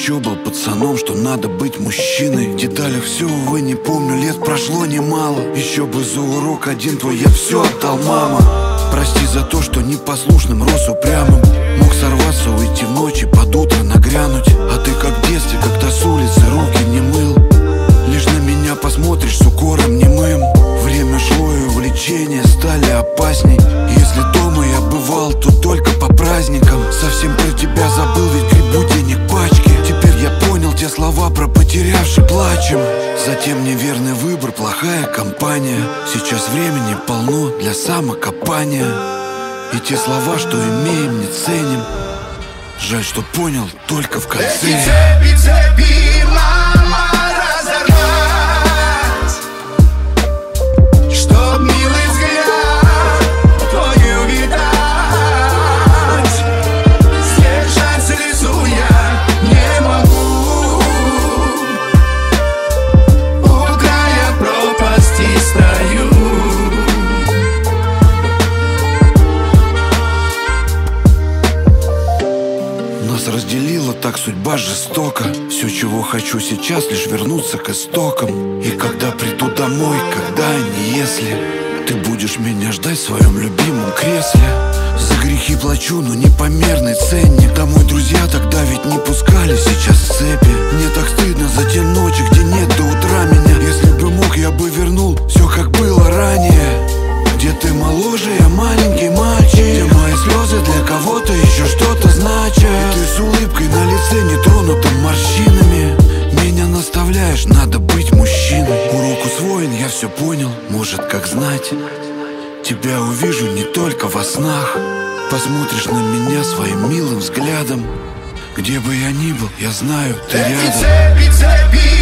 еще был пацаном, что надо быть мужчиной. В деталях все, увы, не помню, лет прошло немало. Еще бы за урок один твой я все отдал, мама. Прости за то, что непослушным рос упрямым. Мог сорваться, уйти в ночь и под утро нагрянуть. А ты как в детстве, когда с улицы руки не мыл. Лишь на меня посмотришь с укором немым. Время шло и увлечения стали опасней. Если дома я бывал, то только по праздникам. Совсем про тебя забыл, ведь грибу денег пачки. Теперь я понял те слова про потерявший плачем. Затем неверный выбор, плохая компания. Сейчас времени полно для самокопания. И те слова, что имеем, не ценим. Жаль, что понял только в конце. Эти цепи, цепи, мама, разорвать, чтоб милый взгляд твой увидать. Сдержать слезу я не могу. У края пропасти стою. Нас разделила так судьба жестоко. Все, чего хочу сейчас, лишь вернуться к истокам. И когда приду домой, когда, не если ты будешь меня ждать в своем любимом кресле. За грехи плачу, но непомерный ценник. Домой друзья тогда ведь не пускали, сейчас цепи. Мне так стыдно за те ночи, где нет до утра меня. Если бы мог, я бы вернул все, как было ранее. Где ты моложе, я маленький мальчик. Где мои слезы для кого-то еще что-то значат. И ты с улыбкой на лице, не тронутым морщинами, меня наставляешь, надо быть мужчиной. Урок усвоен, я все понял, может как знать. Тебя увижу не только во снах. Посмотришь на меня своим милым взглядом. Где бы я ни был, я знаю, ты рядом. Цепи, цепи,